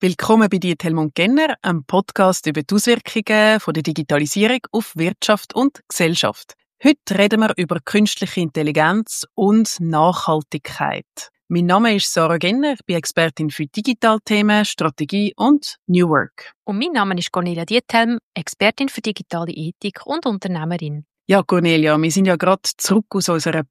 Willkommen bei dir, Helmut Genner, einem Podcast über die Auswirkungen von der Digitalisierung auf Wirtschaft und Gesellschaft. Heute reden wir über künstliche Intelligenz und Nachhaltigkeit. Mein Name ist Sarah Genner, ich bin Expertin für Digitalthemen, Strategie und New Work. Und mein Name ist Cornelia Diethelm, Expertin für digitale Ethik und Unternehmerin. Ja, Cornelia, wir sind ja gerade zurück aus unserer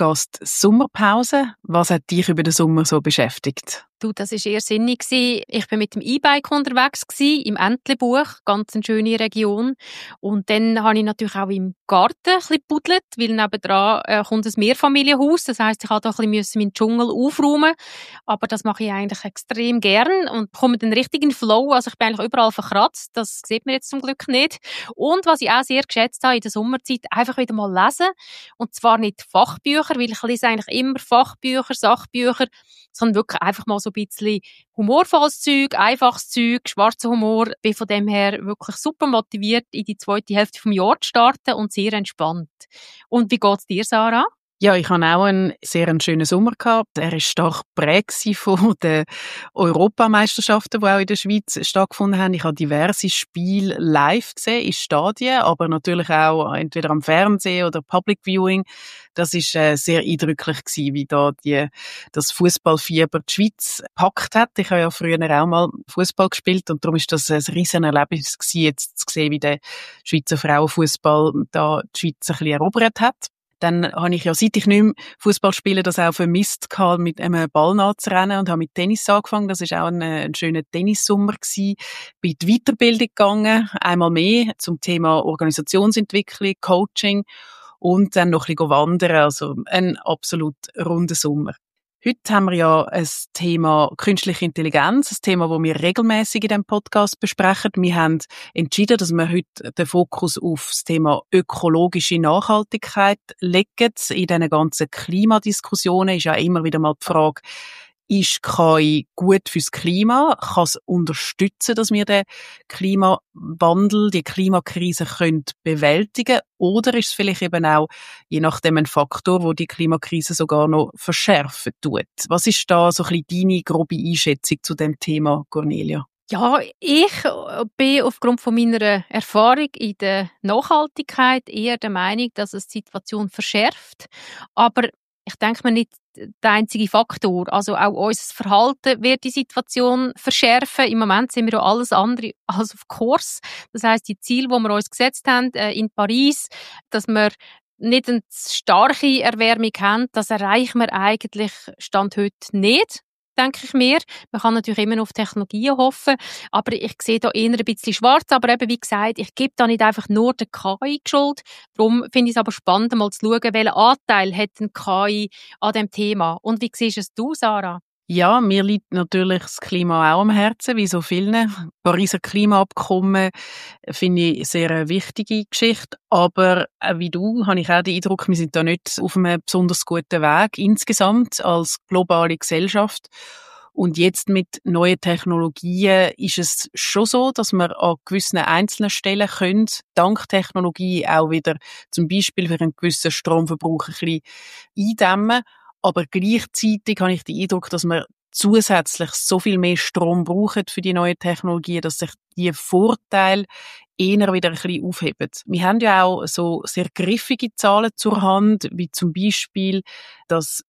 Podcast-Sommerpause. Was hat dich über den Sommer so beschäftigt? Du, das war eher sinnig. Ich war mit dem E-Bike unterwegs, im Entlebuch, ganz eine schöne Region. Und dann habe ich natürlich auch im Garten ein bisschen gebuddelt, weil nebendran kommt ein Mehrfamilienhaus. Das heisst, ich musste da ein bisschen meinen Dschungel aufräumen. Aber das mache ich eigentlich extrem gern und komme dann richtig in den Flow. Also ich bin eigentlich überall verkratzt. Das sieht man jetzt zum Glück nicht. Und was ich auch sehr geschätzt habe in der Sommerzeit, einfach wieder mal lesen. Und zwar nicht Fachbücher, weil ich lese eigentlich immer Fachbücher, Sachbücher, sondern wirklich einfach mal so ein bisschen humorvolles Zeug, einfaches Zeug, schwarzer Humor. Bin von dem her wirklich super motiviert, in die zweite Hälfte des Jahres zu starten und sehr entspannt. Und wie geht's dir, Sarah? Ja, ich hatte auch einen sehr schönen Sommer gehabt. Er war stark geprägt von den Europameisterschaften, die auch in der Schweiz stattgefunden haben. Ich habe diverse Spiele live gesehen, in Stadien, aber natürlich auch entweder am Fernsehen oder Public Viewing. Das war sehr eindrücklich gewesen, wie da das Fußballfieber die Schweiz gepackt hat. Ich habe ja früher auch mal Fußball gespielt und darum ist das ein riesen Erlebnis gewesen, jetzt zu sehen, wie der Schweizer Frauenfußball da die Schweiz ein bisschen erobert hat. Dann habe ich ja, seit ich nicht mehr Fußball spiele, das auch vermisst gehabt, mit einem Ball nachzurennen und habe mit Tennis angefangen. Das war auch ein schöner Tennissommer gewesen. Bin in die Weiterbildung gegangen, einmal mehr zum Thema Organisationsentwicklung, Coaching und dann noch ein bisschen wandern. Also ein absolut runder Sommer. Heute haben wir ja ein Thema künstliche Intelligenz, ein Thema, das wir regelmäßig in diesem Podcast besprechen. Wir haben entschieden, dass wir heute den Fokus auf das Thema ökologische Nachhaltigkeit legen. In diesen ganzen Klimadiskussionen ist ja immer wieder mal die Frage, ist KI gut fürs Klima? Kann es unterstützen, dass wir den Klimawandel, die Klimakrise bewältigen können? Oder ist es vielleicht eben auch, je nachdem, ein Faktor, wo die Klimakrise sogar noch verschärfen tut? Was ist da so ein bisschen deine grobe Einschätzung zu dem Thema, Cornelia? Ja, ich bin aufgrund von meiner Erfahrung in der Nachhaltigkeit eher der Meinung, dass es die Situation verschärft. Aber ich denke mir nicht der einzige Faktor. Also auch unser Verhalten wird die Situation verschärfen. Im Moment sind wir ja alles andere als auf Kurs. Das heisst, die Ziele, die wir uns gesetzt haben in Paris, dass wir nicht eine starke Erwärmung haben, das erreichen wir eigentlich Stand heute nicht, denke ich mir. Man kann natürlich immer noch auf Technologien hoffen, aber ich sehe da eher ein bisschen schwarz. Aber eben, wie gesagt, ich gebe da nicht einfach nur der KI die Schuld. Darum finde ich es aber spannend, mal zu schauen, welchen Anteil hat ein KI an diesem Thema. Und wie siehst es du, Sarah? Ja, mir liegt natürlich das Klima auch am Herzen, wie so vielen. Pariser Klimaabkommen finde ich sehr eine wichtige Geschichte. Aber wie du, habe ich auch den Eindruck, wir sind da nicht auf einem besonders guten Weg insgesamt als globale Gesellschaft. Und jetzt mit neuen Technologien ist es schon so, dass man an gewissen einzelnen Stellen können, dank Technologie auch wieder zum Beispiel für einen gewissen Stromverbrauch ein bisschen eindämmen. Aber gleichzeitig habe ich den Eindruck, dass wir zusätzlich so viel mehr Strom brauchen für die neuen Technologien, dass sich die Vorteile eher wieder ein bisschen aufheben. Wir haben ja auch so sehr griffige Zahlen zur Hand, wie zum Beispiel, dass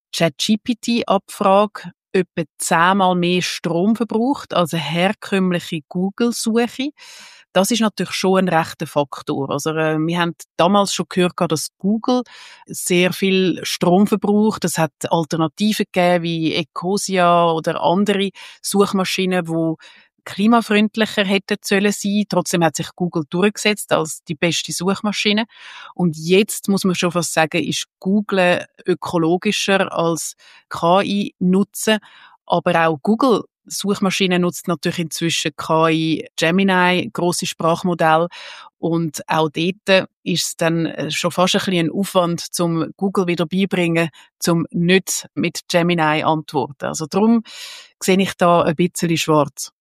ChatGPT-Abfrage etwa 10-mal mehr Strom verbraucht als eine herkömmliche Google-Suche. Das ist natürlich schon ein rechter Faktor. Also, wir haben damals schon gehört, dass Google sehr viel Strom verbraucht. Es hat Alternativen gegeben, wie Ecosia oder andere Suchmaschinen, die klimafreundlicher hätten sollen sein. Trotzdem hat sich Google durchgesetzt als die beste Suchmaschine. Und jetzt muss man schon fast sagen, ist Google ökologischer als KI nutzen. Aber auch Google Suchmaschine nutzt natürlich inzwischen KI, Gemini, grosse Sprachmodelle. Und auch dort ist es dann schon fast ein bisschen ein Aufwand, zum Google wieder beibringen, zum nicht mit Gemini antworten. Also darum sehe ich da ein bisschen schwarz.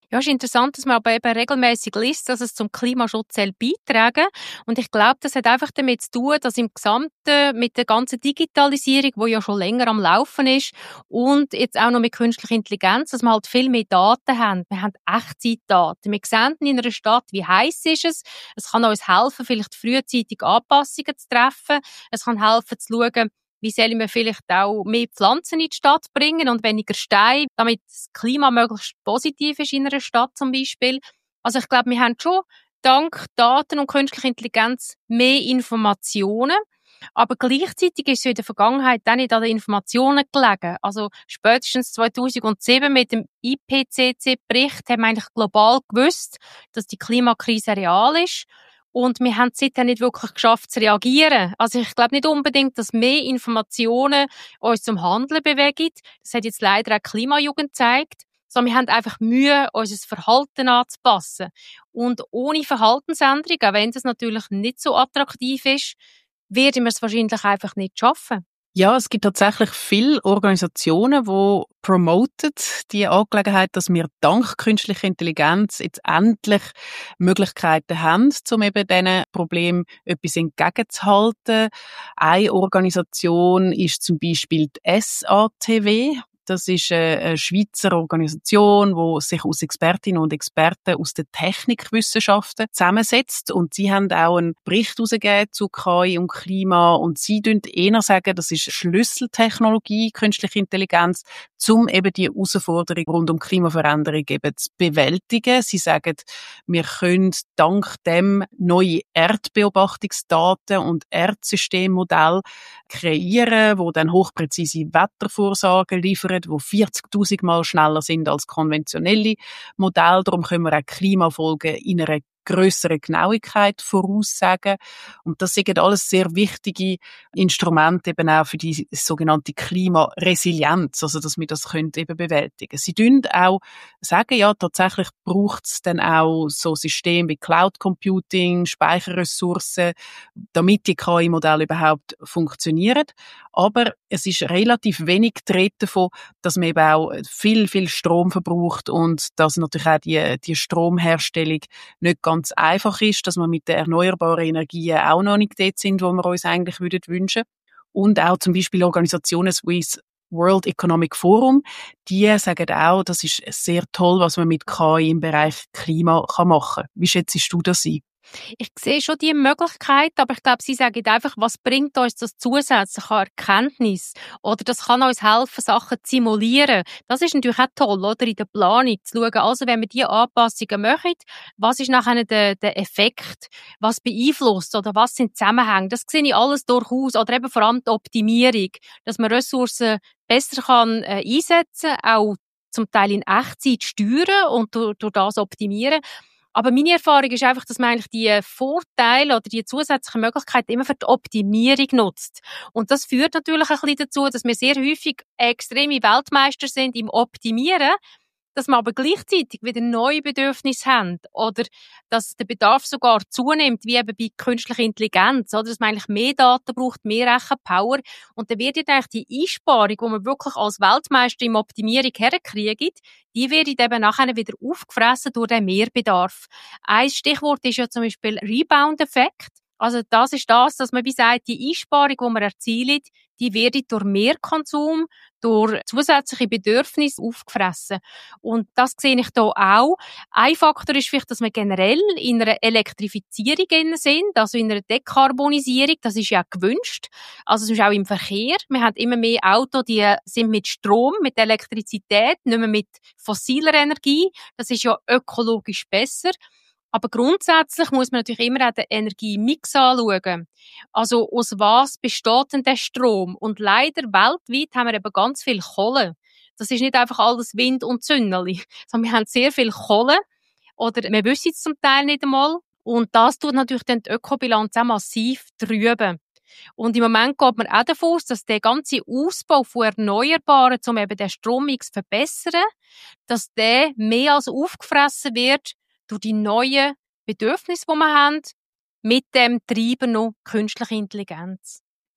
Ja, es ist interessant, dass man aber eben regelmäßig liest, dass es zum Klimaschutz beitragen soll. Und ich glaube, das hat einfach damit zu tun, dass im Gesamten mit der ganzen Digitalisierung, die ja schon länger am Laufen ist, und jetzt auch noch mit künstlicher Intelligenz, dass wir halt viel mehr Daten haben. Wir haben Echtzeitdaten. Wir sehen in einer Stadt, wie heiß ist es. Es kann uns helfen, vielleicht frühzeitig Anpassungen zu treffen. Es kann helfen, zu schauen, wie sollen wir vielleicht auch mehr Pflanzen in die Stadt bringen und weniger Steine, damit das Klima möglichst positiv ist in einer Stadt zum Beispiel. Also ich glaube, wir haben schon dank Daten und künstlicher Intelligenz mehr Informationen. Aber gleichzeitig ist es in der Vergangenheit auch nicht an den Informationen gelegen. Also spätestens 2007 mit dem IPCC-Bericht haben wir eigentlich global gewusst, dass die Klimakrise real ist. Und wir haben seitdem nicht wirklich geschafft zu reagieren. Also ich glaube nicht unbedingt, dass mehr Informationen uns zum Handeln bewegen. Das hat jetzt leider auch die Klimajugend gezeigt. Sondern wir haben einfach Mühe, unser Verhalten anzupassen. Und ohne Verhaltensänderung, auch wenn das natürlich nicht so attraktiv ist, werden wir es wahrscheinlich einfach nicht schaffen. Ja, es gibt tatsächlich viele Organisationen, die promoten die Angelegenheit, dass wir dank künstlicher Intelligenz jetzt endlich Möglichkeiten haben, um eben diesen Problemen etwas entgegenzuhalten. Eine Organisation ist zum Beispiel die SATW. Das ist eine Schweizer Organisation, die sich aus Expertinnen und Experten aus den Technikwissenschaften zusammensetzt. Und sie haben auch einen Bericht herausgegeben zu KI und Klima. Und sie eher sagen, das ist Schlüsseltechnologie, künstliche Intelligenz, um eben die Herausforderung rund um Klimaveränderung eben zu bewältigen. Sie sagen, wir können dank dem neue Erdbeobachtungsdaten und Erdsystemmodelle kreieren, wo dann hochpräzise Wettervorsagen liefern, die 40.000 Mal schneller sind als konventionelle Modelle. Darum können wir auch Klimafolgen in einer grössere Genauigkeit voraussagen. Und das sind alles sehr wichtige Instrumente eben auch für die sogenannte Klimaresilienz, also dass wir das können eben bewältigen. Sie auch sagen, ja, tatsächlich braucht es dann auch so Systeme wie Cloud Computing, Speicherressourcen, damit die KI-Modelle überhaupt funktionieren. Aber es ist relativ wenig die Rede davon, dass man eben auch viel, viel Strom verbraucht und dass natürlich auch die Stromherstellung nicht ganz einfach ist, dass wir mit den erneuerbaren Energien auch noch nicht dort sind, wo wir uns eigentlich wünschen würden. Und auch zum Beispiel Organisationen wie das World Economic Forum, die sagen auch, das ist sehr toll, was man mit KI im Bereich Klima machen kann. Wie schätzt du das ein? Ich sehe schon die Möglichkeit, aber ich glaube, Sie sagen einfach, was bringt uns das zusätzliche Erkenntnis? Oder das kann uns helfen, Sachen zu simulieren. Das ist natürlich auch toll, oder? In der Planung zu schauen, also wenn wir diese Anpassungen machen, was ist nachher der Effekt? Was beeinflusst? Oder was sind Zusammenhänge? Das sehe ich alles durchaus. Oder eben vor allem die Optimierung, dass man Ressourcen besser einsetzen kann, auch zum Teil in Echtzeit steuern und durch das optimieren. Aber meine Erfahrung ist einfach, dass man eigentlich die Vorteile oder die zusätzlichen Möglichkeiten immer für die Optimierung nutzt. Und das führt natürlich ein bisschen dazu, dass wir sehr häufig extreme Weltmeister sind im Optimieren, dass wir aber gleichzeitig wieder neue Bedürfnisse haben oder dass der Bedarf sogar zunimmt, wie eben bei künstlicher Intelligenz, oder dass man eigentlich mehr Daten braucht, mehr Rechenpower und dann wird eigentlich die Einsparung, die man wirklich als Weltmeister im Optimierung herkriegt, die wird eben nachher wieder aufgefressen durch den Mehrbedarf. Ein Stichwort ist ja zum Beispiel Rebound-Effekt. Also das ist das, dass man wie sagt, die Einsparung, die man erzielt, die wird durch Mehrkonsum, durch zusätzliche Bedürfnisse aufgefressen. Und das sehe ich hier auch. Ein Faktor ist vielleicht, dass wir generell in einer Elektrifizierung sind, also in einer Dekarbonisierung. Das ist ja gewünscht. Also zum Beispiel auch im Verkehr. Wir haben immer mehr Autos, die sind mit Strom, mit Elektrizität, nicht mehr mit fossiler Energie. Das ist ja ökologisch besser. Aber grundsätzlich muss man natürlich immer auch den Energiemix anschauen. Also, aus was besteht denn der Strom? Und leider weltweit haben wir eben ganz viel Kohle. Das ist nicht einfach alles Wind und Sonnenli, sondern wir haben sehr viel Kohle. Oder wir wissen es zum Teil nicht einmal. Und das tut natürlich dann die Ökobilanz auch massiv trüben. Und im Moment geht man auch davon aus, dass der ganze Ausbau von Erneuerbaren, um eben den Strommix zu verbessern, dass der mehr als aufgefressen wird durch die neuen Bedürfnisse, die wir haben, mit dem Treiber noch künstliche Intelligenz.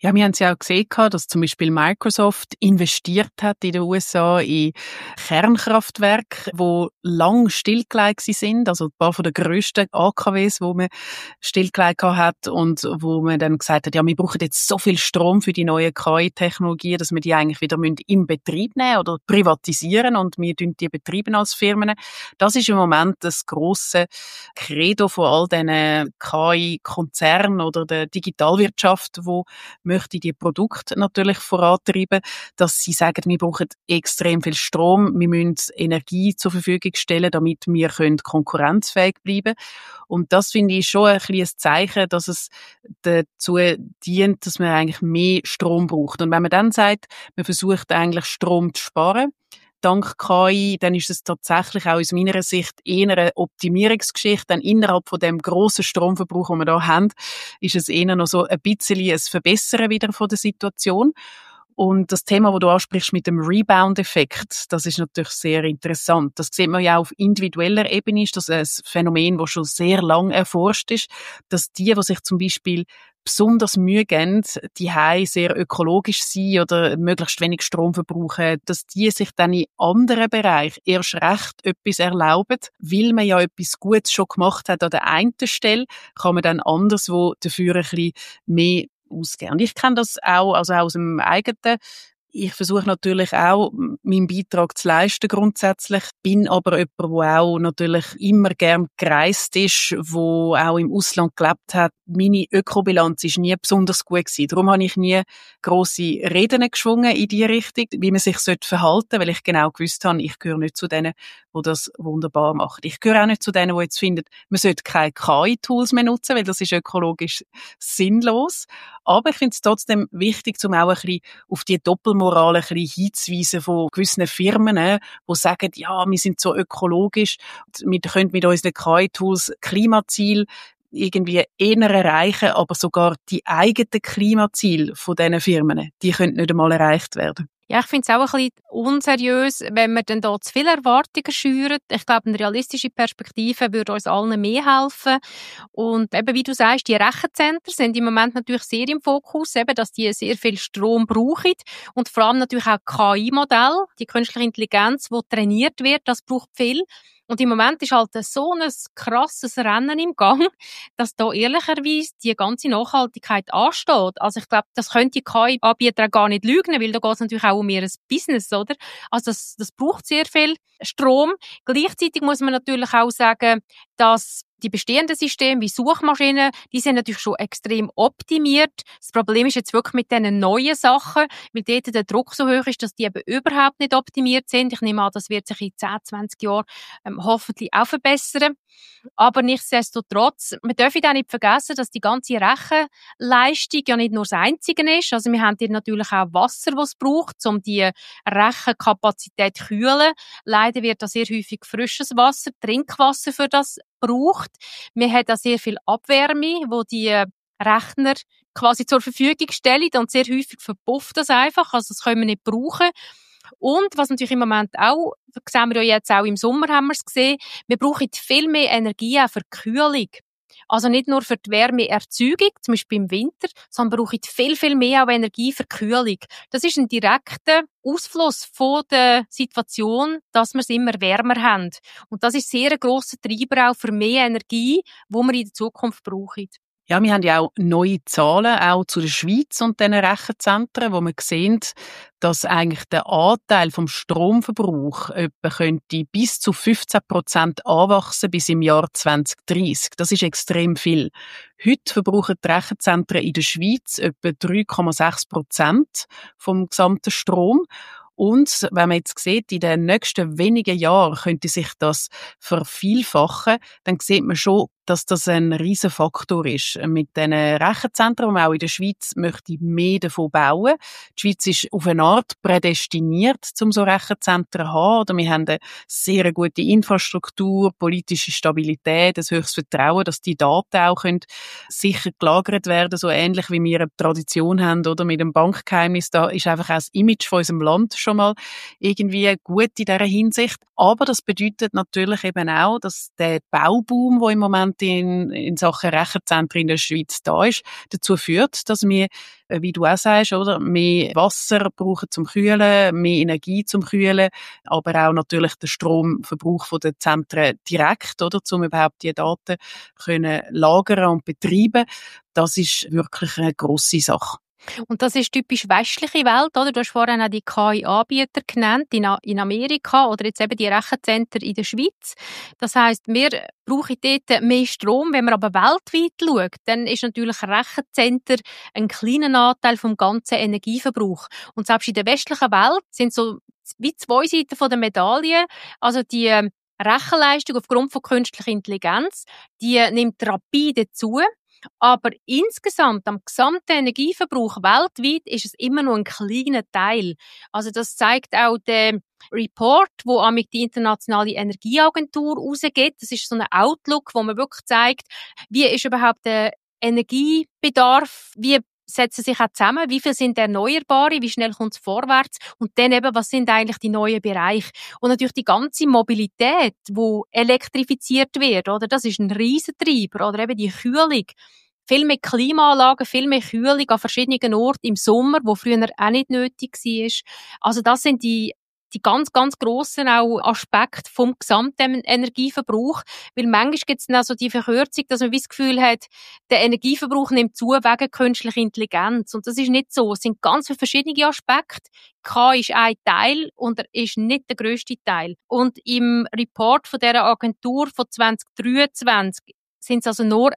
Ja, wir haben es ja auch gesehen, dass zum Beispiel Microsoft investiert hat in den USA in Kernkraftwerke, die lang stillgelegt sind, also ein paar von den grössten AKWs, die man stillgelegt hat und wo man dann gesagt hat, ja, wir brauchen jetzt so viel Strom für die neuen KI-Technologien, dass wir die eigentlich wieder in Betrieb nehmen oder privatisieren und wir die betreiben als Firmen. Das ist im Moment das grosse Credo von all diesen KI-Konzernen oder der Digitalwirtschaft, wo möchte die Produkte natürlich vorantreiben, dass sie sagen, wir brauchen extrem viel Strom, wir müssen Energie zur Verfügung stellen, damit wir konkurrenzfähig bleiben. Und das finde ich schon ein kleines Zeichen, dass es dazu dient, dass man eigentlich mehr Strom braucht. Und wenn man dann sagt, man versucht eigentlich Strom zu sparen, dank KI, dann ist es tatsächlich auch aus meiner Sicht eher eine Optimierungsgeschichte. Denn innerhalb von dem grossen Stromverbrauch, den wir da haben, ist es eher noch so ein bisschen ein Verbessern wieder von der Situation. Und das Thema, das du ansprichst mit dem Rebound-Effekt, das ist natürlich sehr interessant. Das sieht man ja auf individueller Ebene, ist das ein Phänomen, das schon sehr lang erforscht ist, dass die sich zum Beispiel besonders Mühe geben, die sehr ökologisch sind oder möglichst wenig Strom verbrauchen, dass die sich dann in anderen Bereichen erst recht etwas erlauben, weil man ja etwas Gutes schon gemacht hat an der einen Stelle, kann man dann anderswo dafür ein bisschen mehr ausgeben. Und ich kenne das auch, also auch aus dem eigenen. Ich versuche natürlich auch, meinen Beitrag zu leisten grundsätzlich, bin aber jemand, der auch natürlich immer gern gereist ist, wo auch im Ausland gelebt hat. Meine Ökobilanz ist nie besonders gut gewesen. Darum habe ich nie grosse Reden geschwungen in die Richtung, wie man sich verhalten sollte, weil ich genau gewusst habe, ich gehöre nicht zu denen, die das wunderbar machen. Ich gehöre auch nicht zu denen, die jetzt finden, man sollte keine KI-Tools mehr nutzen, weil das ist ökologisch sinnlos. Aber ich finde es trotzdem wichtig, um auch ein bisschen auf die Doppelmoral ein bisschen hinzuweisen von gewissen Firmen, die sagen, ja, wir sind so ökologisch, wir können mit unseren KI-Tools Klimaziele irgendwie eher erreichen, aber sogar die eigenen Klimaziele von diesen Firmen, die können nicht einmal erreicht werden. Ja, ich finde es auch ein bisschen unseriös, wenn wir dann da zu viele Erwartungen schüren. Ich glaube, eine realistische Perspektive würde uns allen mehr helfen. Und eben, wie du sagst, die Rechenzentren sind im Moment natürlich sehr im Fokus, eben, dass die sehr viel Strom brauchen. Und vor allem natürlich auch KI-Modelle, die künstliche Intelligenz, die trainiert wird, das braucht viel. Und im Moment ist halt so ein krasses Rennen im Gang, dass da ehrlicherweise die ganze Nachhaltigkeit ansteht. Also ich glaube, das könnte die KI-Anbieter gar nicht lügen, weil da geht es natürlich auch um ihr Business, oder? Also das braucht sehr viel Strom. Gleichzeitig muss man natürlich auch sagen, dass die bestehenden Systeme wie Suchmaschinen, die sind natürlich schon extrem optimiert. Das Problem ist jetzt wirklich mit diesen neuen Sachen, weil dort der Druck so hoch ist, dass die eben überhaupt nicht optimiert sind. Ich nehme an, das wird sich in 10, 20 Jahren hoffentlich auch verbessern. Aber nichtsdestotrotz, wir dürfen auch nicht vergessen, dass die ganze Rechenleistung ja nicht nur das Einzige ist. Also wir haben hier natürlich auch Wasser, das es braucht, um die Rechenkapazität zu kühlen. Leider wird da sehr häufig frisches Wasser, Trinkwasser für das braucht. Wir haben da sehr viel Abwärme, wo die Rechner quasi zur Verfügung stellen und sehr häufig verpufft das einfach. Also das können wir nicht brauchen. Und was natürlich im Moment auch, das sehen wir ja jetzt auch im Sommer, haben wir es gesehen, wir brauchen viel mehr Energie auch für die Kühlung. Also nicht nur für die Wärmeerzeugung, zum Beispiel im Winter, sondern brauchen viel, viel mehr auch Energie für die Kühlung. Das ist ein direkter Ausfluss von der Situation, dass wir es immer wärmer haben. Und das ist sehr ein grosser Treiber auch für mehr Energie, die wir in der Zukunft brauchen. Ja, wir haben ja auch neue Zahlen, auch zu der Schweiz und diesen Rechenzentren, wo wir sehen, dass eigentlich der Anteil vom Stromverbrauch etwa könnte bis zu 15% anwachsen bis im Jahr 2030. Das ist extrem viel. Heute verbrauchen die Rechenzentren in der Schweiz etwa 3,6% vom gesamten Strom. Und wenn man jetzt sieht, in den nächsten wenigen Jahren könnte sich das vervielfachen, dann sieht man schon, dass das ein riesen Faktor ist. Mit diesen Rechenzentren, die man auch in der Schweiz möchte mehr davon bauen. Die Schweiz ist auf eine Art prädestiniert, um so Rechenzentren zu haben. Oder wir haben eine sehr gute Infrastruktur, politische Stabilität, ein höchstes Vertrauen, dass die Daten auch sicher gelagert werden, so ähnlich wie wir eine Tradition haben, oder mit dem Bankgeheimnis. Da ist einfach auch das Image von unserem Land schon mal irgendwie gut in dieser Hinsicht. Aber das bedeutet natürlich eben auch, dass der Bauboom, der im Moment Kompetenz in Sachen Rechenzentren in der Schweiz da ist, dazu führt, dass wir, wie du auch sagst, oder, mehr Wasser brauchen zum Kühlen, mehr Energie zum Kühlen, aber auch natürlich den Stromverbrauch von den Zentren direkt, oder, um überhaupt die Daten können lagern und betreiben. Das ist wirklich eine grosse Sache. Und das ist typisch westliche Welt, oder? Du hast vorhin auch die KI-Anbieter genannt, in Amerika oder jetzt eben die Rechenzentren in der Schweiz. Das heisst, wir brauchen dort mehr Strom. Wenn man aber weltweit schaut, dann ist natürlich Rechenzentren ein kleiner Anteil vom ganzen Energieverbrauch. Und selbst in der westlichen Welt sind so wie zwei Seiten von der Medaille. Also die Rechenleistung aufgrund von künstlicher Intelligenz, die nimmt rapide zu. Aber insgesamt, am gesamten Energieverbrauch weltweit, ist es immer nur ein kleiner Teil. Also das zeigt auch der Report, wo die Internationale Energieagentur rausgeht. Das ist so ein Outlook, wo man wirklich zeigt, wie ist überhaupt der Energiebedarf, wie setzen sich auch zusammen, wie viel sind Erneuerbare, wie schnell kommt es vorwärts und dann eben, was sind eigentlich die neuen Bereiche. Und natürlich die ganze Mobilität, die elektrifiziert wird, oder? Das ist ein Riesentreiber, oder eben die Kühlung. Viel mehr Klimaanlagen, viel mehr Kühlung an verschiedenen Orten im Sommer, wo früher auch nicht nötig war. Also das sind die ganz, ganz grossen auch Aspekte vom gesamten Energieverbrauch. Weil manchmal gibt es dann also die Verkürzung, dass man das Gefühl hat, der Energieverbrauch nimmt zu wegen künstlicher Intelligenz. Und das ist nicht so. Es sind ganz viele verschiedene Aspekte. KI ist ein Teil und er ist nicht der grösste Teil. Und im Report von dieser Agentur von 2023 sind es also nur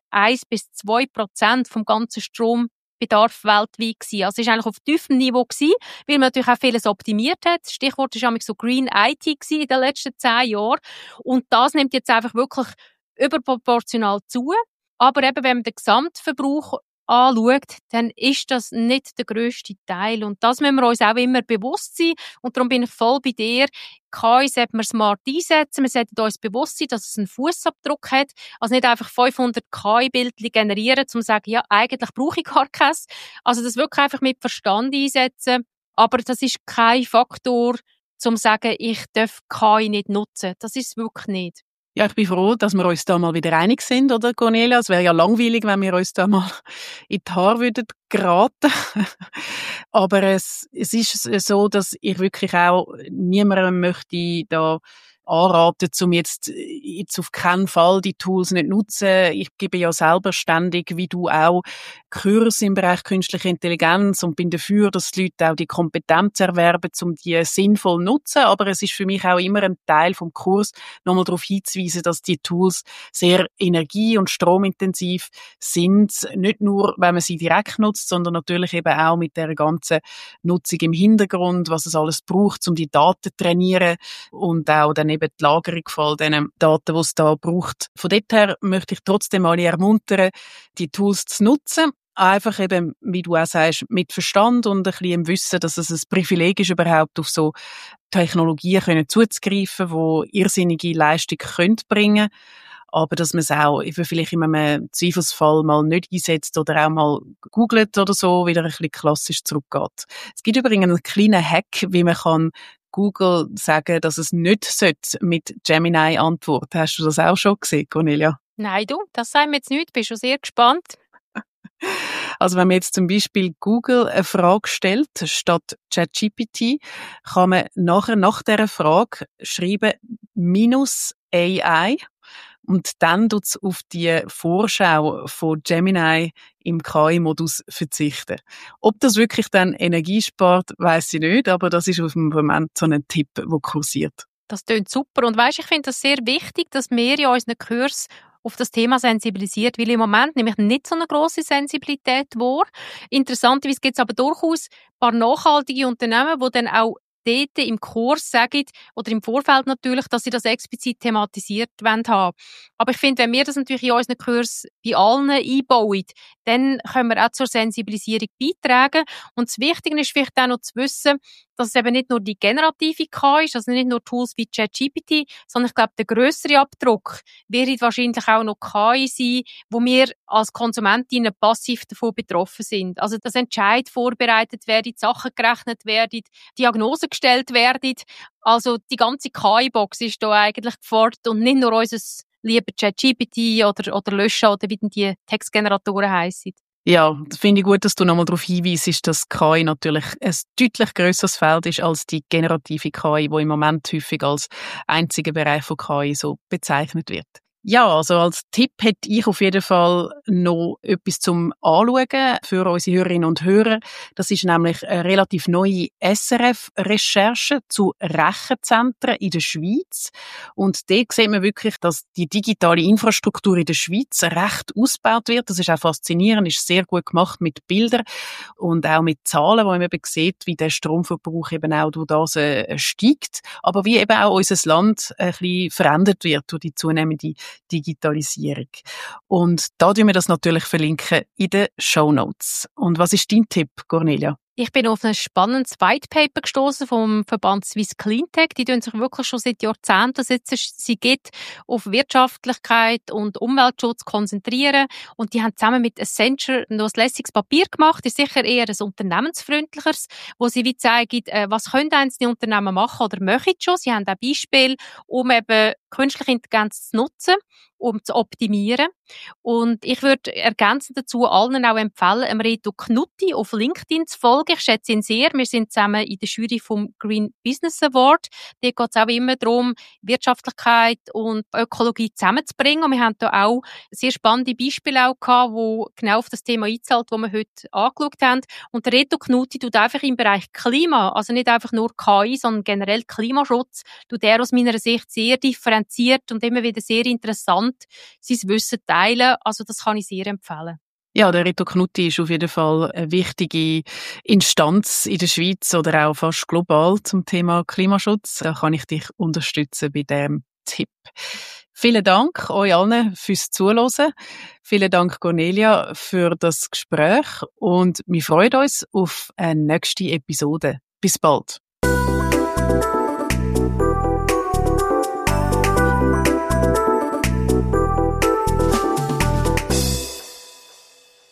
1-2% vom ganzen Strombedarf weltweit gewesen. Also es war eigentlich auf tiefem Niveau gewesen, weil man natürlich auch vieles optimiert hat. Das Stichwort war so Green IT gewesen in den letzten 10 Jahren. Und das nimmt jetzt einfach wirklich überproportional zu. Aber eben, wenn man den Gesamtverbrauch anschaut, dann ist das nicht der grösste Teil. Und das müssen wir uns auch immer bewusst sein. Und darum bin ich voll bei dir. KI sollten wir smart einsetzen. Wir sollten uns bewusst sein, dass es einen Fußabdruck hat. Also nicht einfach 500 KI-Bildchen generieren, um zu sagen, ja, eigentlich brauche ich gar keins. Also das wirklich einfach mit Verstand einsetzen. Aber das ist kein Faktor, um zu sagen, ich darf KI nicht nutzen. Das ist es wirklich nicht. Ja, ich bin froh, dass wir uns da mal wieder einig sind, oder Cornelia? Es wäre ja langweilig, wenn wir uns da mal in die Haare würden geraten. Aber es ist so, dass ich wirklich auch niemandem möchte da anraten, um jetzt auf keinen Fall die Tools nicht nutzen. Ich gebe ja selber ständig, wie du auch, Kurs im Bereich künstliche Intelligenz und bin dafür, dass die Leute auch die Kompetenz erwerben, um die sinnvoll zu nutzen. Aber es ist für mich auch immer ein Teil vom Kurs, nochmal darauf hinzuweisen, dass die Tools sehr energie- und stromintensiv sind. Nicht nur, wenn man sie direkt nutzt, sondern natürlich eben auch mit der ganzen Nutzung im Hintergrund, was es alles braucht, um die Daten zu trainieren und auch dann eben die Lagerung von all diesen Daten, die es da braucht. Von dort her möchte ich trotzdem alle ermuntern, die Tools zu nutzen. Einfach eben, wie du auch sagst, mit Verstand und ein bisschen im Wissen, dass es ein Privileg ist, überhaupt auf so Technologien zuzugreifen, die irrsinnige Leistung bringen können. Aber dass man es auch vielleicht in einem Zweifelsfall mal nicht einsetzt oder auch mal googelt oder so, wieder ein bisschen klassisch zurückgeht. Es gibt übrigens einen kleinen Hack, wie man kann Google sagen, dass es nicht mit Gemini antworten. Hast du das auch schon gesehen, Cornelia? Nein, du, das sagt mir jetzt nicht. Bin schon sehr gespannt. Also wenn man jetzt zum Beispiel Google eine Frage stellt, statt ChatGPT, kann man nachher nach dieser Frage schreiben -AI und dann tut es auf die Vorschau von Gemini im KI-Modus verzichten. Ob das wirklich dann Energie spart, weiss ich nicht, aber das ist auf dem Moment so ein Tipp, der kursiert. Das klingt super. Und weisst, ich finde das sehr wichtig, dass wir in unseren Kursen auf das Thema sensibilisiert, weil im Moment nämlich nicht so eine grosse Sensibilität war. Interessanterweise gibt es aber durchaus ein paar nachhaltige Unternehmen, die dann auch dort im Kurs sagen, oder im Vorfeld natürlich, dass sie das explizit thematisiert haben wollen. Aber ich finde, wenn wir das natürlich in unseren Kursen bei allen einbauen, dann können wir auch zur Sensibilisierung beitragen. Und das Wichtige ist vielleicht auch noch zu wissen, dass es eben nicht nur die generative KI ist, also nicht nur Tools wie ChatGPT, sondern ich glaube, der grössere Abdruck wird wahrscheinlich auch noch KI sein, wo wir als Konsumentinnen passiv davon betroffen sind. Also, dass Entscheid vorbereitet werden, Sachen gerechnet werden, Diagnosen gestellt werden. Also, die ganze KI-Box ist da eigentlich gefordert und nicht nur unser lieber ChatGPT oder löschen oder wie denn die Textgeneratoren heissen. Ja, das finde ich gut, dass du nochmal darauf hinweisst, dass KI natürlich ein deutlich grösseres Feld ist als die generative KI, die im Moment häufig als einziger Bereich von KI so bezeichnet wird. Ja, also als Tipp hätte ich auf jeden Fall noch etwas zum Anschauen für unsere Hörerinnen und Hörer. Das ist nämlich eine relativ neue SRF-Recherche zu Rechenzentren in der Schweiz. Und dort sieht man wirklich, dass die digitale Infrastruktur in der Schweiz recht ausgebaut wird. Das ist auch faszinierend, ist sehr gut gemacht mit Bildern und auch mit Zahlen, wo man eben sieht, wie der Stromverbrauch eben auch durch das steigt. Aber wie eben auch unser Land ein bisschen verändert wird durch die zunehmende Digitalisierung. Und da tun wir das natürlich verlinken in den Shownotes. Und was ist dein Tipp, Cornelia? Ich bin auf ein spannendes White Paper gestoßen vom Verband Swiss Cleantech. Die tun sich wirklich schon seit Jahrzehnten sie geht auf Wirtschaftlichkeit und Umweltschutz konzentrieren. Und die haben zusammen mit Accenture noch ein lässiges Papier gemacht. Ist sicher eher ein unternehmensfreundlicheres, wo sie wie zeigen, was können einzelne Unternehmen machen oder möchten schon. Sie haben auch Beispiele, um eben künstliche Intelligenz zu nutzen, um zu optimieren. Und ich würde ergänzend dazu allen auch empfehlen, Reto Knutti auf LinkedIn zu folgen. Ich schätze ihn sehr. Wir sind zusammen in der Jury vom Green Business Award. Dort geht es auch immer darum, Wirtschaftlichkeit und Ökologie zusammenzubringen. Und wir haben da auch sehr spannende Beispiele auch gehabt, die genau auf das Thema einzahlt, das wir heute angeschaut haben. Und der Reto Knutti tut einfach im Bereich Klima, also nicht einfach nur KI, sondern generell Klimaschutz, tut er aus meiner Sicht sehr differenziert und immer wieder sehr interessant sein Wissen teilen. Also das kann ich sehr empfehlen. Ja, der Reto Knutti ist auf jeden Fall eine wichtige Instanz in der Schweiz oder auch fast global zum Thema Klimaschutz. Da kann ich dich unterstützen bei diesem Tipp. Vielen Dank euch allen fürs Zuhören. Vielen Dank, Cornelia, für das Gespräch und wir freuen uns auf eine nächste Episode. Bis bald.